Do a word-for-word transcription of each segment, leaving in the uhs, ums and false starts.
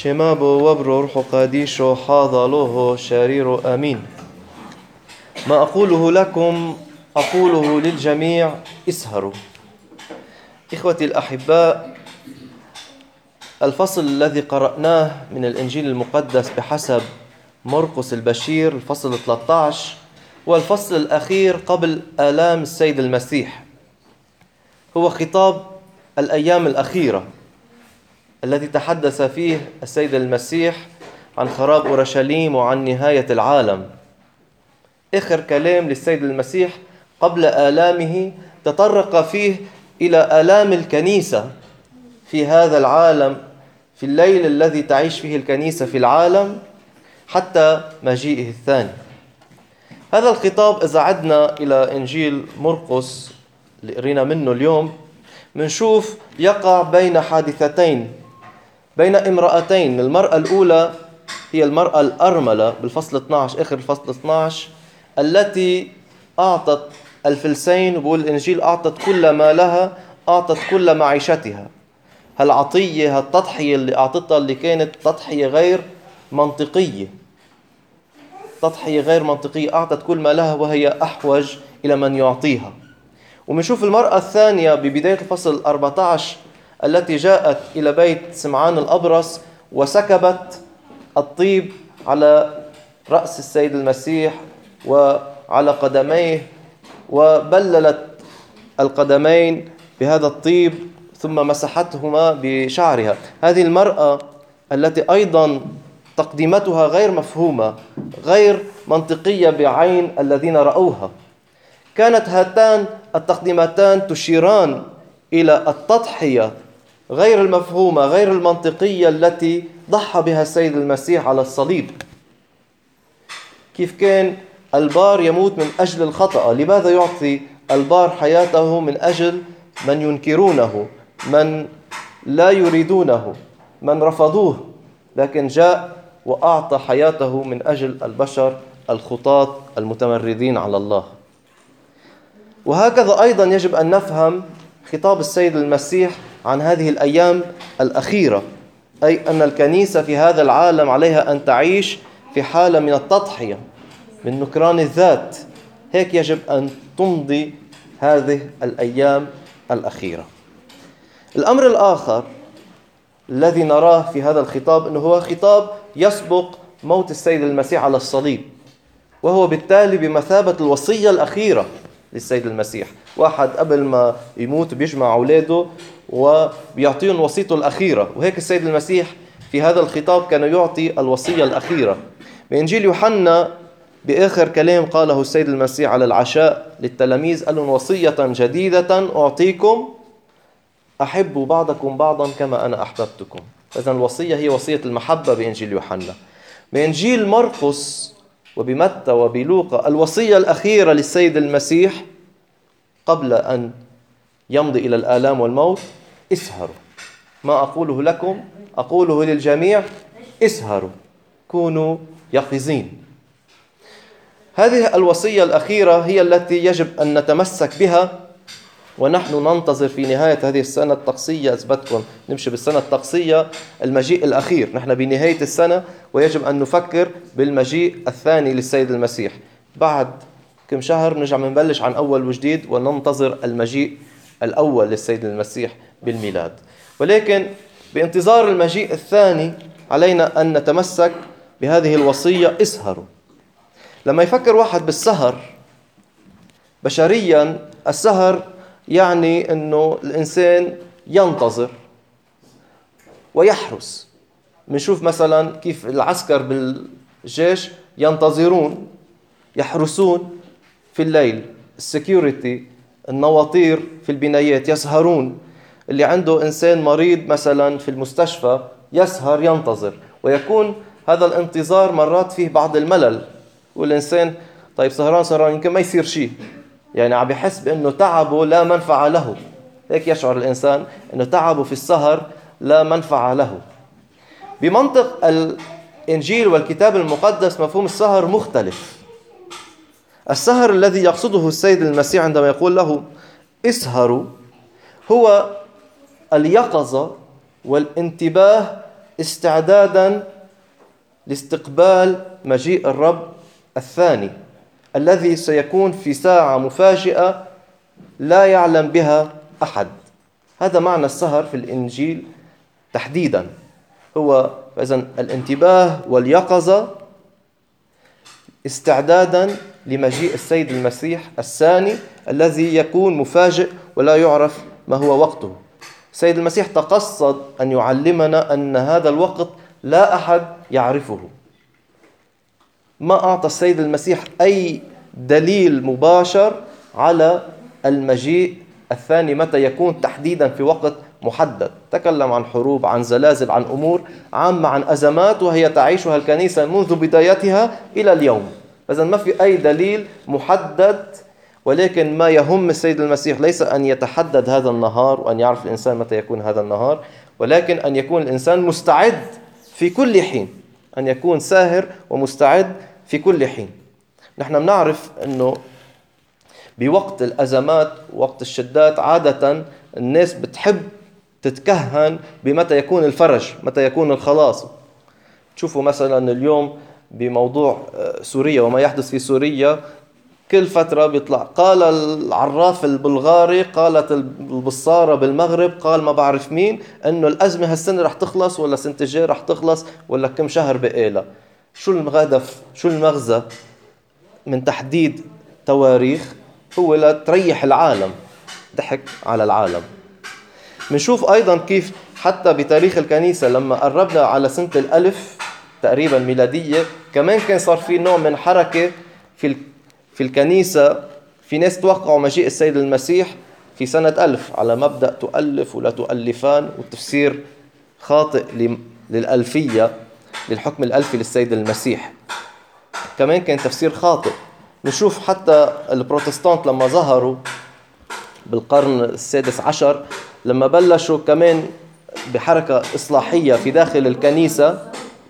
شمابو وبرو روحو قاديشو حاضلوه شريرو أمين. ما أقوله لكم أقوله للجميع اسهروا. إخوتي الأحباء، الفصل الذي قرأناه من الإنجيل المقدس بحسب مرقس البشير الفصل ثلاثة عشر والفصل الأخير قبل آلام السيد المسيح، هو خطاب الأيام الأخيرة الذي تحدث فيه السيد المسيح عن خراب أورشليم وعن نهاية العالم. آخر كلام للسيد المسيح قبل آلامه تطرق فيه إلى آلام الكنيسة في هذا العالم، في الليل الذي تعيش فيه الكنيسة في العالم حتى مجيئه الثاني. هذا الخطاب إذا عدنا إلى إنجيل مرقس اللي قرينا منه اليوم، منشوف يقع بين حادثتين، بين امرأتين. المرأة الأولى هي المرأة الأرملة بالفصل اثنا عشر، آخر الفصل اثنا عشر، التي أعطت الفلسين، وبقول الإنجيل أعطت كل ما لها، أعطت كل معيشتها. هالعطية هالتضحية اللي أعطتها اللي كانت تضحية غير منطقية، تضحية غير منطقية، أعطت كل ما لها وهي أحوج إلى من يعطيها. ومنشوف المرأة الثانية ببداية الفصل أربعة عشر التي جاءت إلى بيت سمعان الأبرص وسكبت الطيب على رأس السيد المسيح وعلى قدميه، وبللت القدمين بهذا الطيب ثم مسحتهما بشعرها. هذه المرأة التي أيضا تقديمتها غير مفهومة، غير منطقية بعين الذين رأوها. كانت هاتان التقديمتان تشيران إلى التضحية غير المفهومة غير المنطقية التي ضحى بها السيد المسيح على الصليب. كيف كان البار يموت من أجل الخطأ، لماذا يعطي البار حياته من أجل من ينكرونه، من لا يريدونه، من رفضوه، لكن جاء وأعطى حياته من أجل البشر الخطاة المتمردين على الله. وهكذا أيضا يجب أن نفهم خطاب السيد المسيح عن هذه الأيام الأخيرة، أي أن الكنيسة في هذا العالم عليها أن تعيش في حالة من التضحية، من نكران الذات. هيك يجب أن تمضي هذه الأيام الأخيرة. الأمر الآخر الذي نراه في هذا الخطاب أنه هو خطاب يسبق موت السيد المسيح على الصليب، وهو بالتالي بمثابة الوصية الأخيرة للسيد المسيح. واحد قبل ما يموت بيجمع أولاده وبيعطيهم وصيته الأخيرة، وهيك السيد المسيح في هذا الخطاب كان يعطي الوصية الأخيرة. بإنجيل يوحنا بآخر كلام قاله السيد المسيح على العشاء للتلاميذ قال لهم: وصية جديدة أعطيكم، أحبوا بعضكم بعضا كما أنا أحببتكم. إذن الوصية هي وصية المحبة بإنجيل يوحنا. بإنجيل مرقس وبمتى وبلوقا الوصية الأخيرة للسيد المسيح قبل أن يمضي إلى الآلام والموت: اسهروا. ما أقوله لكم أقوله للجميع، اسهروا، كونوا يقظين. هذه الوصية الأخيرة هي التي يجب أن نتمسك بها، ونحن ننتظر في نهاية هذه السنة الطقسية. أثبتكم نمشي بالسنة الطقسية المجيء الأخير، نحن بنهاية السنة ويجب أن نفكر بالمجيء الثاني للسيد المسيح. بعد كم شهر نرجع منبلش عن أول وجديد وننتظر المجيء الأول للسيد المسيح بالميلاد. ولكن بانتظار المجيء الثاني علينا أن نتمسك بهذه الوصية: اسهروا. لما يفكر واحد بالسهر بشريا، السهر يعني أنه الإنسان ينتظر ويحرس. بنشوف مثلا كيف العسكر بالجيش ينتظرون، يحرسون في الليل، السكيورتي، النواطير في البنايات يسهرون. اللي عنده إنسان مريض مثلا في المستشفى يسهر ينتظر، ويكون هذا الانتظار مرات فيه بعض الملل، والإنسان طيب سهران سهران يمكن ما يصير شيء، يعني عم بيحس بأنه تعبه لا منفعة له. هيك يشعر الإنسان أنه تعبه في السهر لا منفعة له. بمنطق الإنجيل والكتاب المقدس مفهوم السهر مختلف. السهر الذي يقصده السيد المسيح عندما يقول له اسهروا هو اليقظة والانتباه استعدادا لاستقبال مجيء الرب الثاني الذي سيكون في ساعة مفاجئة لا يعلم بها أحد. هذا معنى السهر في الإنجيل تحديدا، هو إذن الانتباه واليقظة استعدادا لمجيء السيد المسيح الثاني الذي يكون مفاجئ ولا يعرف ما هو وقته. السيد المسيح تقصد أن يعلمنا أن هذا الوقت لا أحد يعرفه. ما أعطى السيد المسيح أي دليل مباشر على المجيء الثاني متى يكون تحديدا في وقت محدد. تكلم عن حروب، عن زلازل، عن أمور عامة، عن أزمات وهي تعيشها الكنيسة منذ بدايتها إلى اليوم. إذن ما في أي دليل محدد، ولكن ما يهم السيد المسيح ليس أن يتحدد هذا النهار وأن يعرف الإنسان متى يكون هذا النهار، ولكن أن يكون الإنسان مستعد في كل حين، أن يكون ساهر ومستعد في كل حين. نحن بنعرف أنه بوقت الأزمات وقت الشدات عادة الناس بتحب تتكهن بمتى يكون الفرج، متى يكون الخلاص. تشوفوا مثلا اليوم بموضوع سوريا وما يحدث في سوريا، كل فترة بيطلع قال العراف البلغاري، قالت البصارة بالمغرب، قال ما بعرف مين، أنه الأزمة هالسنة رح تخلص ولا سنة الجاي رح تخلص ولا كم شهر بقيلة. شو الهدف، شو المغزى من تحديد تواريخ؟ هو لتريح العالم، ضحك على العالم. منشوف أيضا كيف حتى بتاريخ الكنيسة لما قربنا على سنة الألف تقريبا ميلادية، كمان كان صار في نوع من حركة في في الكنيسة. في ناس توقعوا مجيء السيد المسيح في سنة ألف على مبدأ تؤلف ولا تؤلفان، والتفسير خاطئ للألفية، للحكم الألفي للسيد المسيح. كمان كان تفسير خاطئ. نشوف حتى البروتستانت لما ظهروا بالقرن السادس عشر، لما بلشوا كمان بحركة إصلاحية في داخل الكنيسة،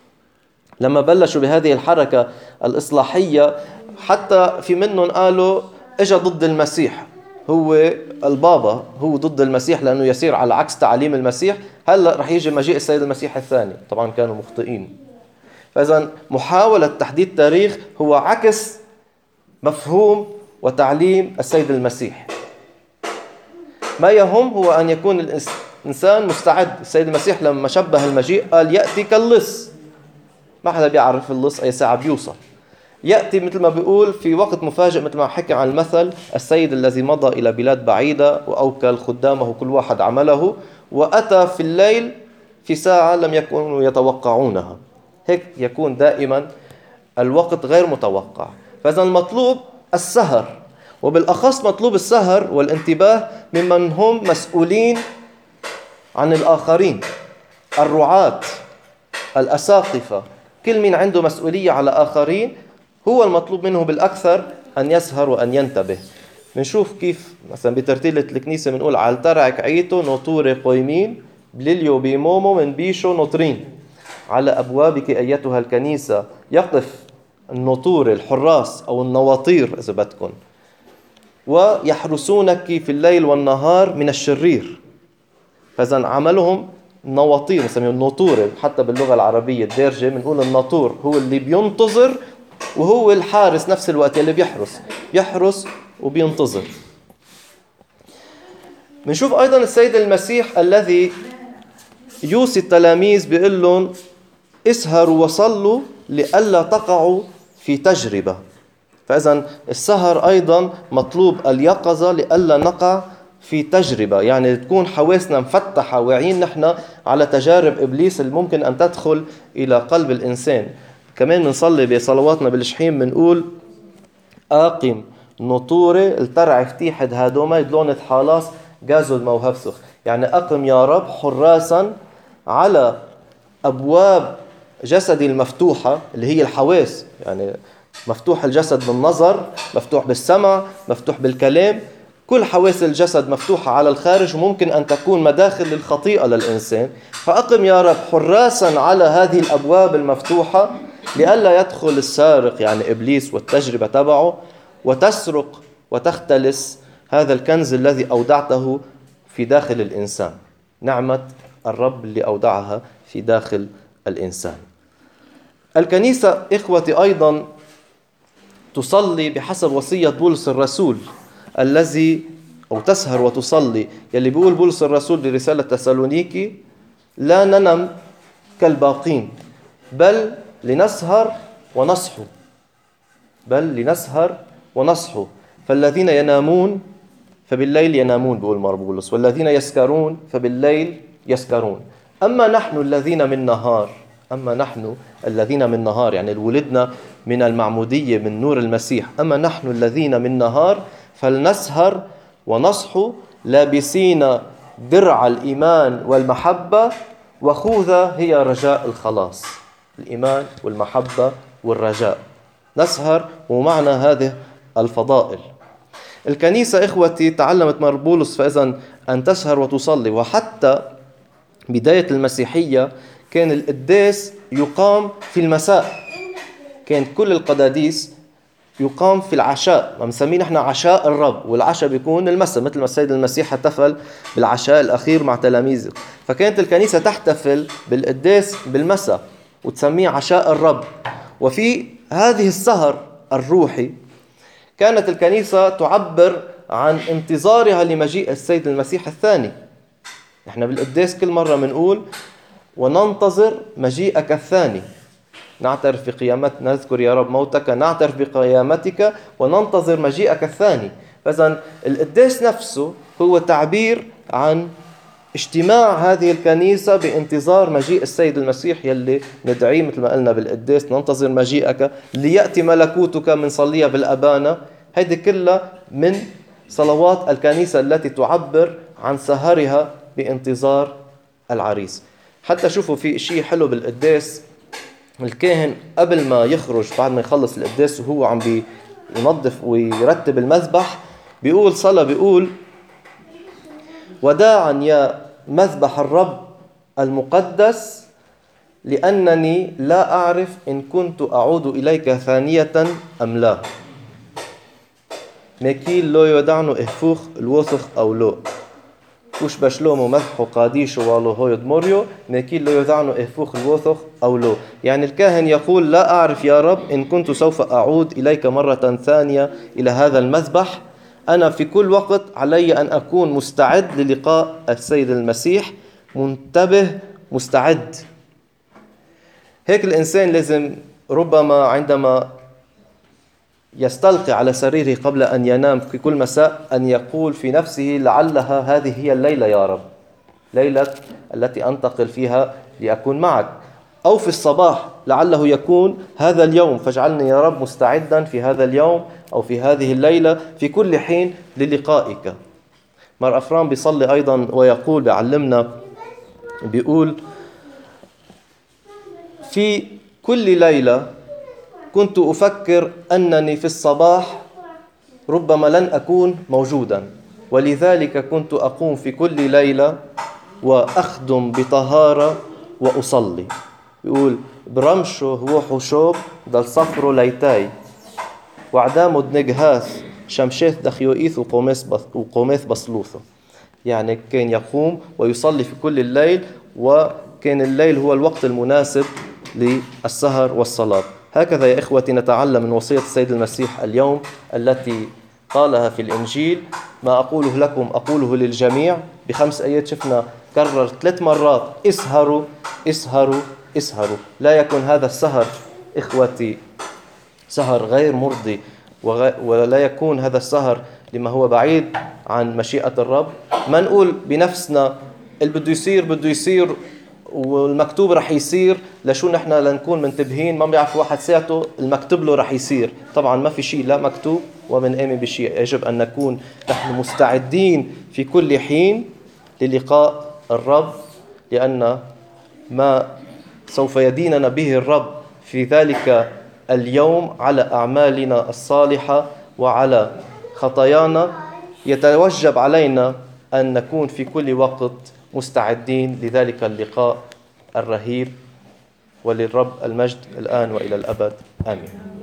لما بلشوا بهذه الحركة الإصلاحية حتى في منهم قالوا إجا ضد المسيح، هو البابا هو ضد المسيح لأنه يسير على عكس تعليم المسيح، هلأ رح يجي مجيء السيد المسيح الثاني. طبعا كانوا مخطئين. فإذا محاولة تحديد تاريخ هو عكس مفهوم وتعليم السيد المسيح. ما يهم هو أن يكون الإنسان مستعد. السيد المسيح لما شبه المجيء قال يأتي كاللص، ما حدا بيعرف اللص أي ساعة بيوصل. يأتي مثل ما بيقول في وقت مفاجئ، مثل ما حكي عن المثل السيد الذي مضى إلى بلاد بعيدة وأوكل خدامه كل واحد عمله، وأتى في الليل في ساعة لم يكونوا يتوقعونها. هيك يكون دائما الوقت غير متوقع. فإذا المطلوب السهر، وبالأخص مطلوب السهر والانتباه ممن هم مسؤولين عن الآخرين، الرعاة، الأساقفة، كل من عنده مسؤولية على آخرين هو المطلوب منه بالأكثر أن يسهر وأن ينتبه. منشوف كيف مثلا بترتيلة الكنيسة منقول على ترعك عيتو نوطوري قويمين بليليو بيمومو من بيشو نوطرين. على أبوابك أيتها الكنيسة يقف النوطور، الحراس أو النواطير إذا بدكم، ويحرسونك في الليل والنهار من الشرير. فإذا عملهم نواطير، نسميه النوطور حتى باللغة العربية الدارجة بنقول الناطور هو اللي بينتظر وهو الحارس نفس الوقت اللي بيحرس يحرس وبينتظر. بنشوف أيضا السيد المسيح الذي يوصي التلاميذ بيقول لهم اسهروا وصلوا لئلا تقعوا في تجربة. فإذا السهر أيضا مطلوب اليقظة لئلا نقع في تجربة، يعني تكون حواسنا مفتحة واعيين نحن على تجارب إبليس اللي ممكن أن تدخل إلى قلب الإنسان. كمان نصلي بصلواتنا بالشحيم بنقول آقم نطوري الترع فتيحد هادوما يدلون حالاس جازو الموهبسخ، يعني أقم يا رب حراسا على أبواب جسدي المفتوحة اللي هي الحواس، يعني مفتوح الجسد بالنظر، مفتوح بالسمع، مفتوح بالكلام، كل حواس الجسد مفتوحة على الخارج وممكن أن تكون مداخل للخطيئة للإنسان. فأقم يا رب حراسا على هذه الأبواب المفتوحة لئلا يدخل السارق يعني إبليس والتجربة تبعه وتسرق وتختلس هذا الكنز الذي أودعته في داخل الإنسان، نعمة الرب اللي أودعها في داخل الإنسان. الكنيسة إخوتي أيضا تصلي بحسب وصية بولس الرسول الذي أو تسهر وتصلي، يلي بيقول بولس الرسول لرسالة تسالونيكي: لا ننم كالباقين بل لنسهر ونصحو بل لنسهر ونصحو فالذين ينامون فبالليل ينامون، بيقول مار بولس، والذين يسكرون فبالليل يسكرون. أما نحن الذين من نهار أما نحن الذين من نهار يعني ولدنا من المعمودية من نور المسيح. أما نحن الذين من نهار فلنسهر ونصحو لابسين درع الإيمان والمحبة وخوذة هي رجاء الخلاص. الإيمان والمحبة والرجاء، نسهر ومعنى هذه الفضائل. الكنيسة إخوتي تعلمت مار بولس فإذا أن تسهر وتصلي. وحتى بداية المسيحية كان القداس يقام في المساء، كانت كل القداديس يقام في العشاء، ما بنسميه نحن عشاء الرب، والعشاء بيكون المساء مثل ما السيد المسيح احتفل بالعشاء الأخير مع تلاميذه. فكانت الكنيسة تحتفل بالقداس بالمساء وتسميه عشاء الرب. وفي هذه السهر الروحي كانت الكنيسة تعبر عن انتظارها لمجيء السيد المسيح الثاني. نحن بالقداس كل مرة منقول وننتظر مجيئك الثاني، نعترف بقيامتنا، نذكر يا رب موتك، نعترف بقيامتك وننتظر مجيئك الثاني. فإذن القداس نفسه هو تعبير عن اجتماع هذه الكنيسة بانتظار مجيء السيد المسيح يلي ندعيه مثل ما قلنا بالقداس: ننتظر مجيئك ليأتي ملكوتك، من صلية بالأبانة. هذه كلها من صلوات الكنيسة التي تعبر عن سهرها بانتظار العريس. حتى شوفوا في شيء حلو بالقداس، الكاهن قبل ما يخرج بعد ما يخلص القداس وهو عم بينظف ويرتب المذبح بيقول صلاة، بيقول: وداعا يا مذبح الرب المقدس لأنني لا أعرف إن كنت أعود إليك ثانية أم لا. ميكيل لو يدعنو إهفوخ الوثخ أو لو وش بشلومو مذبحو قاديشو والو هو يدمريو ميكيل لو يدعنو إهفوخ الوثخ أو لو. يعني الكاهن يقول: لا أعرف يا رب إن كنت سوف أعود إليك مرة ثانية إلى هذا المذبح. أنا في كل وقت علي أن أكون مستعد للقاء السيد المسيح، منتبه مستعد. هيك الإنسان لازم ربما عندما يستلقي على سريره قبل أن ينام في كل مساء أن يقول في نفسه: لعلها هذه هي الليلة يا رب، ليلة التي أنتقل فيها لأكون معك. أو في الصباح لعله يكون هذا اليوم، فاجعلني يا رب مستعدا في هذا اليوم أو في هذه الليلة في كل حين للقائك. مار أفرام بيصلي أيضا ويقول، بيعلمنا بيقول: في كل ليلة كنت أفكر أنني في الصباح ربما لن أكون موجودا، ولذلك كنت أقوم في كل ليلة وأخدم بطهارة وأصلي. يقول: برمشو هو حشوب دل صفرو ليتاي وعدامو دنجهاث شمشيث دخيوئيث وقوميث بصلوثو. يعني كان يقوم ويصلي في كل الليل، وكان الليل هو الوقت المناسب للسهر والصلاة. هكذا يا إخوتي نتعلم من وصية السيد المسيح اليوم التي قالها في الإنجيل: ما أقوله لكم أقوله للجميع. بخمس آيات شفنا كرر ثلاث مرات: اسهروا اسهروا اسهروا. لا يكون هذا السهر إخوتي سهر غير مرضي، ولا يكون هذا السهر لما هو بعيد عن مشيئة الرب. ما نقول بنفسنا اللي بده يصير بده يصير والمكتوب رح يصير، لشو نحن لنكون منتبهين ما بيعرف واحد ساعته المكتوب له رح يصير. طبعا ما في شيء لا مكتوب ومن آمن بشيء. يجب أن نكون نحن مستعدين في كل حين للقاء الرب، لأن ما سوف يديننا به الرب في ذلك اليوم على أعمالنا الصالحة وعلى خطايانا. يتوجب علينا أن نكون في كل وقت مستعدين لذلك اللقاء الرهيب. وللرب المجد الآن وإلى الأبد آمين.